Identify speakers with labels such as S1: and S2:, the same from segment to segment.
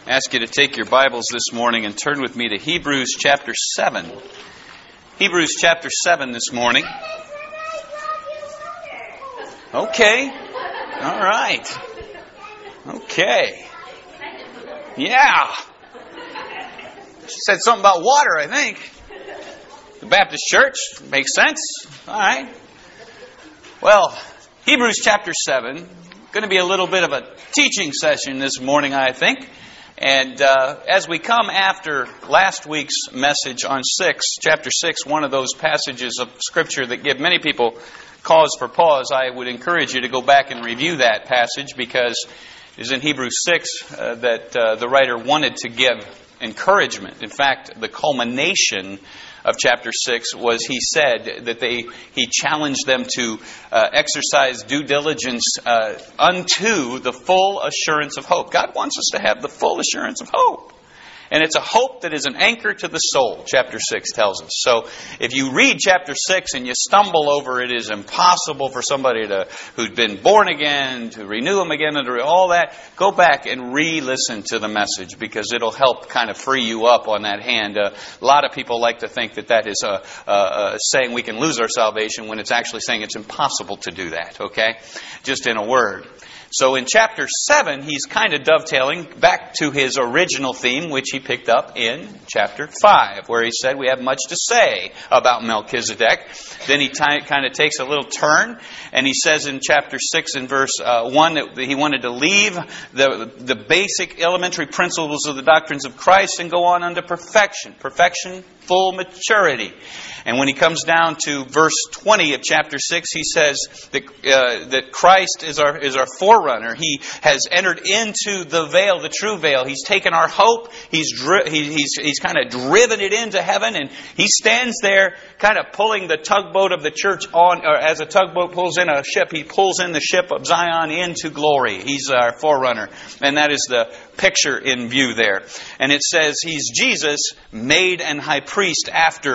S1: I ask you to take your Bibles this morning and turn with me to Hebrews chapter 7. Hebrews chapter 7 this morning. Okay. All right. Okay. Yeah. She said something about water, I think. The Baptist Church. Makes sense. All right. Well, Hebrews chapter 7. Going to be a little bit of a teaching session this morning, I think. And as we come after last week's message on chapter 6, one of those passages of Scripture that give many people cause for pause, I would encourage you to go back and review that passage, because it is in Hebrews 6 that the writer wanted to give encouragement. In fact, the culmination of chapter 6 was he said that he challenged them to exercise due diligence unto the full assurance of hope. God wants us to have the full assurance of hope. And it's a hope that is an anchor to the soul, chapter 6 tells us. So if you read chapter 6 and you stumble over it is impossible for somebody who's been born again, to renew them again, and all that, go back and re-listen to the message, because it'll help kind of free you up on that hand. A lot of people like to think that is saying we can lose our salvation, when it's actually saying it's impossible to do that, okay? Just in a word. So in chapter 7, he's kind of dovetailing back to his original theme, which he picked up in chapter 5, where he said we have much to say about Melchizedek. Then he kind of takes a little turn, and he says in chapter 6 and verse 1 that he wanted to leave the basic elementary principles of the doctrines of Christ and go on unto perfection. Perfection, full maturity. And when he comes down to verse 20 of chapter 6, he says that Christ is our forerunner. He has entered into the veil, the true veil. He's taken our hope. He's kind of driven it into heaven, and he stands there kind of pulling the tugboat of the church on, or as a tugboat pulls in a ship, he pulls in the ship of Zion into glory. He's our forerunner. And that is the picture in view there. And it says he's Jesus, made an high priest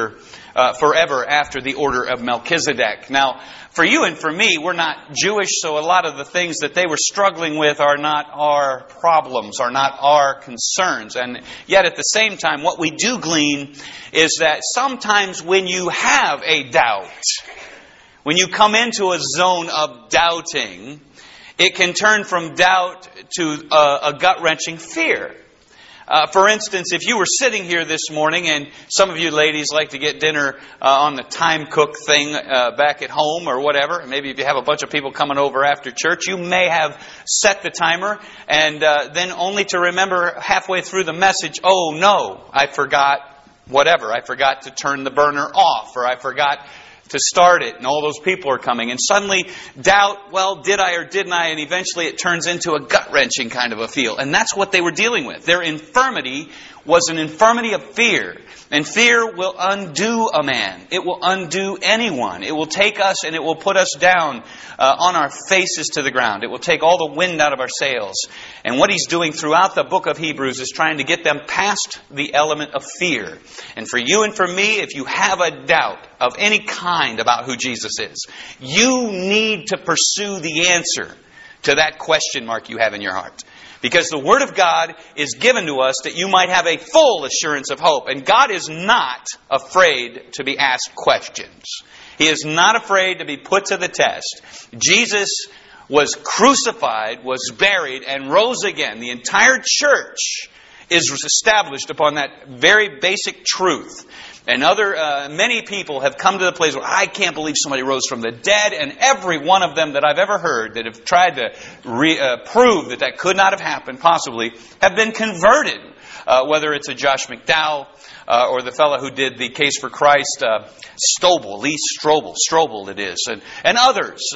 S1: forever after the order of Melchizedek. Now, for you and for me, we're not Jewish, so a lot of the things that they were struggling with are not our problems, are not our concerns. And yet at the same time, what we do glean is that sometimes when you have a doubt, when you come into a zone of doubting, it can turn from doubt to a gut-wrenching fear. For instance, if you were sitting here this morning, and some of you ladies like to get dinner on the time cook thing back at home or whatever, maybe if you have a bunch of people coming over after church, you may have set the timer, and then only to remember halfway through the message, oh no, I forgot whatever. I forgot to turn the burner off, or I forgot to start it, and all those people are coming. And suddenly, doubt, well, did I or didn't I? And eventually it turns into a gut-wrenching kind of a feel. And that's what they were dealing with. Their infirmity was an infirmity of fear. And fear will undo a man. It will undo anyone. It will take us and it will put us down on our faces to the ground. It will take all the wind out of our sails. And what he's doing throughout the book of Hebrews is trying to get them past the element of fear. And for you and for me, if you have a doubt of any kind about who Jesus is, you need to pursue the answer to that question mark you have in your heart. Because the Word of God is given to us that you might have a full assurance of hope. And God is not afraid to be asked questions. He is not afraid to be put to the test. Jesus was crucified, was buried, and rose again. The entire church is established upon that very basic truth. And many people have come to the place where I can't believe somebody rose from the dead. And every one of them that I've ever heard that have tried to prove that could not have happened, possibly, have been converted. Whether it's a Josh McDowell or the fellow who did the Case for Christ, Lee Strobel it is, and others,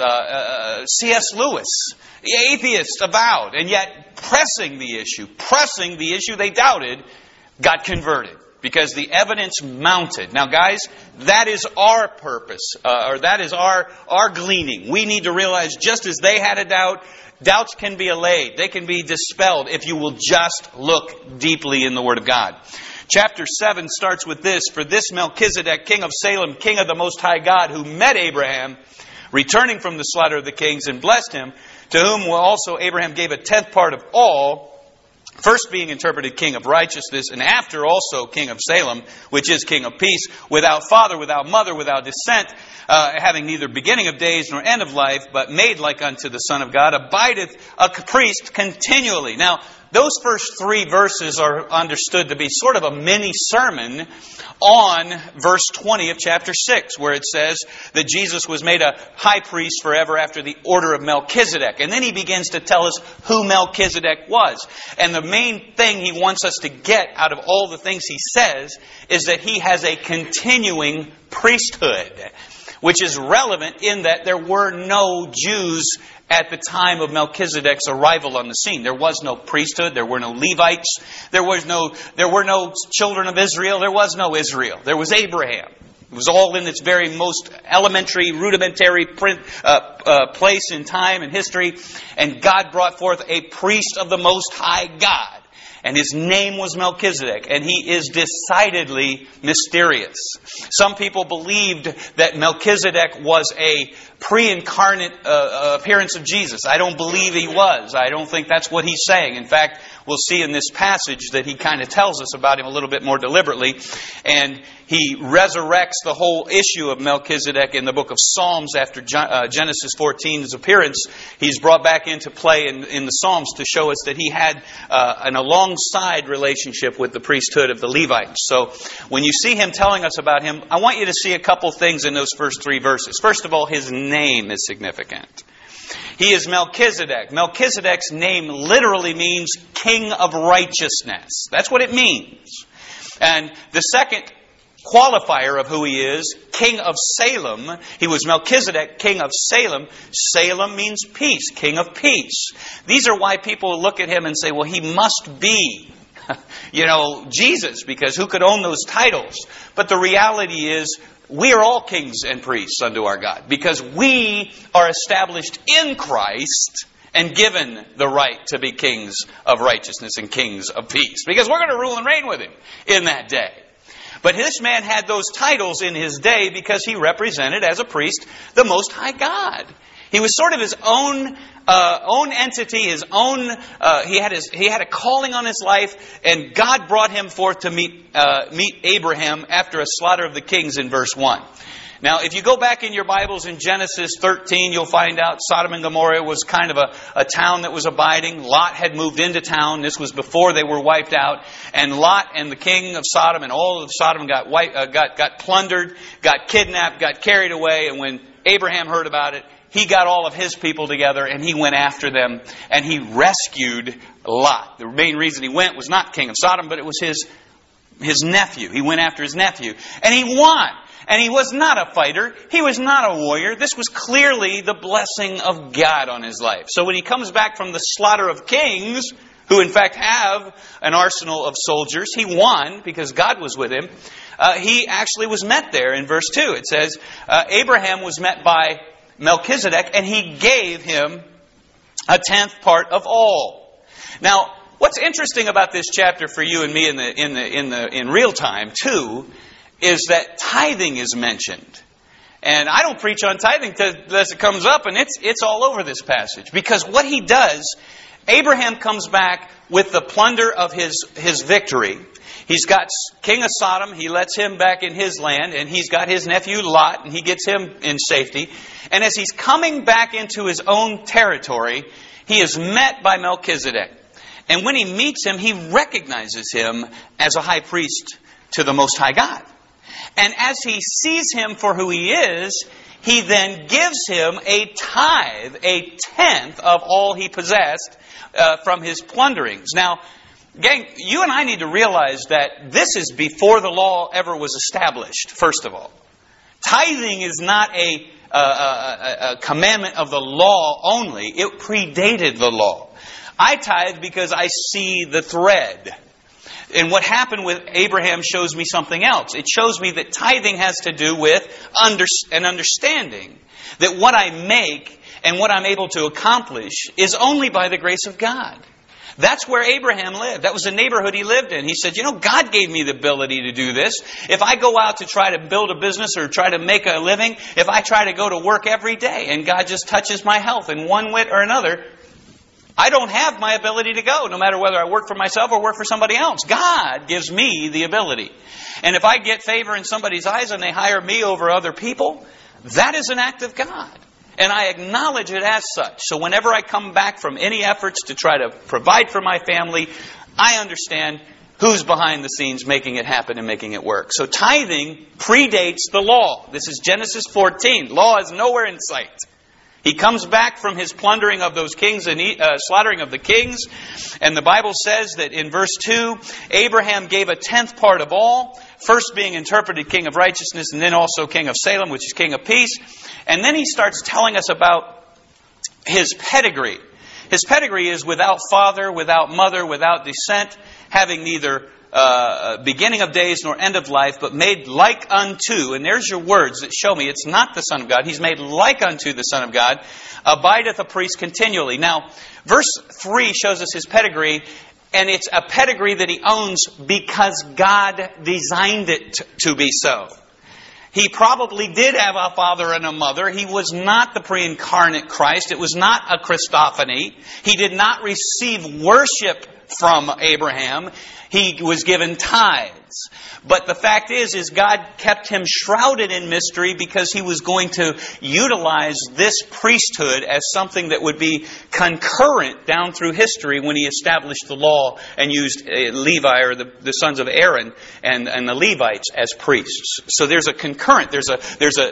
S1: C.S. Lewis, the atheist avowed, and yet pressing the issue they doubted, got converted. Because the evidence mounted. Now guys, that is our purpose, or that is our gleaning. We need to realize, just as they had a doubt, doubts can be allayed. They can be dispelled if you will just look deeply in the Word of God. Chapter 7 starts with this: For this Melchizedek, king of Salem, king of the Most High God, who met Abraham, returning from the slaughter of the kings, and blessed him, to whom also Abraham gave a tenth part of all, First being interpreted king of righteousness, and after also king of Salem, which is king of peace, without father, without mother, without descent, having neither beginning of days nor end of life, but made like unto the Son of God, abideth a priest continually. Now, those first 3 verses are understood to be sort of a mini sermon on verse 20 of chapter 6, where it says that Jesus was made a high priest forever after the order of Melchizedek. And then he begins to tell us who Melchizedek was. And the main thing he wants us to get out of all the things he says is that he has a continuing priesthood, which is relevant in that there were no Jews at the time of Melchizedek's arrival on the scene. There was no priesthood. There were no Levites. There were no children of Israel. There was no Israel. There was Abraham. It was all in its very most elementary, rudimentary place in time and history. And God brought forth a priest of the Most High God. And his name was Melchizedek, and he is decidedly mysterious. Some people believed that Melchizedek was a pre-incarnate appearance of Jesus. I don't believe he was. I don't think that's what he's saying. In fact, we'll see in this passage that he kind of tells us about him a little bit more deliberately. And he resurrects the whole issue of Melchizedek in the book of Psalms after Genesis 14's appearance. He's brought back into play in the Psalms to show us that he had an alongside relationship with the priesthood of the Levites. So when you see him telling us about him, I want you to see a couple things in those first 3 verses. First of all, his name is significant. He is Melchizedek. Melchizedek's name literally means king of righteousness. That's what it means. And the second qualifier of who he is, king of Salem. He was Melchizedek, king of Salem. Salem means peace, king of peace. These are why people look at him and say, well, he must be, Jesus, because who could own those titles? But the reality is, we are all kings and priests unto our God because we are established in Christ and given the right to be kings of righteousness and kings of peace. Because we're going to rule and reign with him in that day. But this man had those titles in his day because he represented, as a priest, the Most High God. He was sort of his own entity, his own. He had a calling on his life, and God brought him forth to meet Abraham after a slaughter of the kings in verse 1. Now, if you go back in your Bibles in Genesis 13, you'll find out Sodom and Gomorrah was kind of a town that was abiding. Lot had moved into town. This was before they were wiped out. And Lot and the king of Sodom and all of Sodom got plundered, got kidnapped, got carried away. And when Abraham heard about it, he got all of his people together and he went after them and he rescued Lot. The main reason he went was not king of Sodom, but it was his nephew. He went after his nephew and he won. And he was not a fighter. He was not a warrior. This was clearly the blessing of God on his life. So when he comes back from the slaughter of kings, who in fact have an arsenal of soldiers, he won because God was with him. He actually was met there in verse 2. It says, Abraham was met by Melchizedek and he gave him a 10th part of all. Now, what's interesting about this chapter for you and me in real time too, is that tithing is mentioned. And I don't preach on tithing unless it comes up, and it's all over this passage. Because what he does, Abraham comes back with the plunder of his victory. He's got king of Sodom, he lets him back in his land, and he's got his nephew Lot, and he gets him in safety. And as he's coming back into his own territory, he is met by Melchizedek. And when he meets him, he recognizes him as a high priest to the Most High God. And as he sees him for who he is, he then gives him a tithe, a 10th of all he possessed from his plunderings. Now, gang, you and I need to realize that this is before the law ever was established, first of all. Tithing is not a commandment of the law only. It predated the law. I tithe because I see the thread. And what happened with Abraham shows me something else. It shows me that tithing has to do with an understanding that what I make and what I'm able to accomplish is only by the grace of God. That's where Abraham lived. That was the neighborhood he lived in. He said, God gave me the ability to do this. If I go out to try to build a business or try to make a living, if I try to go to work every day and God just touches my health in one way or another, I don't have my ability to go, no matter whether I work for myself or work for somebody else. God gives me the ability. And if I get favor in somebody's eyes and they hire me over other people, that is an act of God. And I acknowledge it as such. So whenever I come back from any efforts to try to provide for my family, I understand who's behind the scenes making it happen and making it work. So tithing predates the law. This is Genesis 14. Law is nowhere in sight. He comes back from his plundering of those kings and slaughtering of the kings. And the Bible says that in verse 2, Abraham gave a tenth part of all, first being interpreted king of righteousness and then also king of Salem, which is king of peace. And then he starts telling us about his pedigree. His pedigree is without father, without mother, without descent, having neither beginning of days nor end of life, but made like unto, and there's your words that show me it's not the Son of God. He's made like unto the Son of God, abideth a priest continually. Now, verse 3 shows us his pedigree, and it's a pedigree that he owns because God designed it to be so. He probably did have a father and a mother. He was not the pre-incarnate Christ. It was not a Christophany. He did not receive worship from Abraham. He was given tithes. But the fact is God kept him shrouded in mystery because he was going to utilize this priesthood as something that would be concurrent down through history when he established the law and used Levi, or the sons of Aaron and the Levites as priests. So there's a concurrent, there's a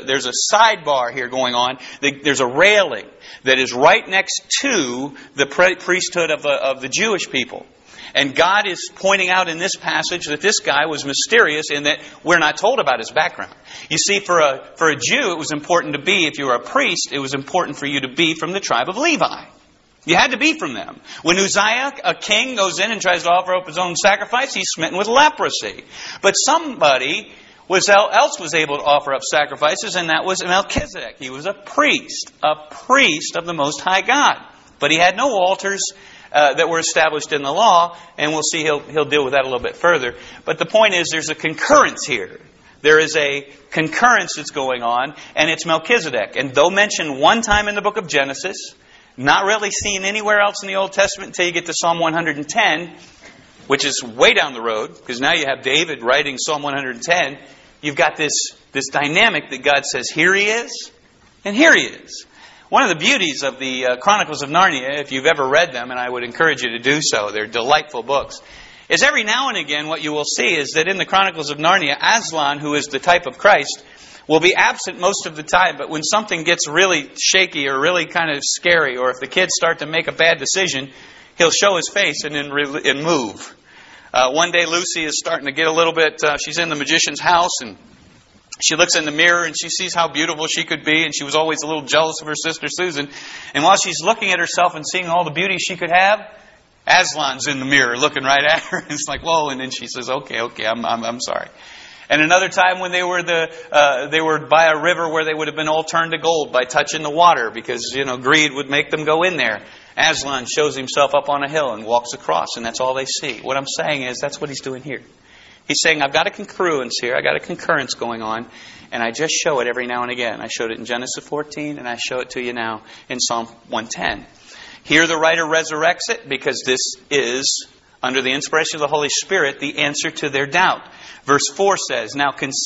S1: sidebar here going on. There's a railing that is right next to the priesthood of the Jewish people. And God is pointing out in this passage that this guy was mysterious in that we're not told about his background. You see, for a Jew, it was important to be, if you were a priest, it was important for you to be from the tribe of Levi. You had to be from them. When Uzziah, a king, goes in and tries to offer up his own sacrifice, he's smitten with leprosy. But somebody else was able to offer up sacrifices, and that was Melchizedek. He was a priest of the Most High God. But he had no altars that were established in the law, and we'll see he'll deal with that a little bit further. But the point is there's a concurrence here. There is a concurrence that's going on, and it's Melchizedek. And though mentioned one time in the book of Genesis, not really seen anywhere else in the Old Testament until you get to Psalm 110, which is way down the road, because now you have David writing Psalm 110. You've got this dynamic that God says, here he is, and here he is. One of the beauties of the Chronicles of Narnia, if you've ever read them, and I would encourage you to do so, they're delightful books, is every now and again what you will see is that in the Chronicles of Narnia, Aslan, who is the type of Christ, will be absent most of the time, but when something gets really shaky or really kind of scary, or if the kids start to make a bad decision, he'll show his face and then move. One day Lucy is starting to get a little bit, she's in the magician's house, and she looks in the mirror and she sees how beautiful she could be, and she was always a little jealous of her sister Susan. And while she's looking at herself and seeing all the beauty she could have, Aslan's in the mirror looking right at her. It's like, whoa! And then she says, "Okay, I'm sorry." And another time when they were by a river where they would have been all turned to gold by touching the water, because greed would make them go in there. Aslan shows himself up on a hill and walks across, and that's all they see. What I'm saying is that's what he's doing here. He's saying, I've got a congruence here, I've got a concurrence going on, and I just show it every now and again. I showed it in Genesis 14, and I show it to you now in Psalm 110. Here the writer resurrects it because this is, under the inspiration of the Holy Spirit, the answer to their doubt. Verse 4 says, now consider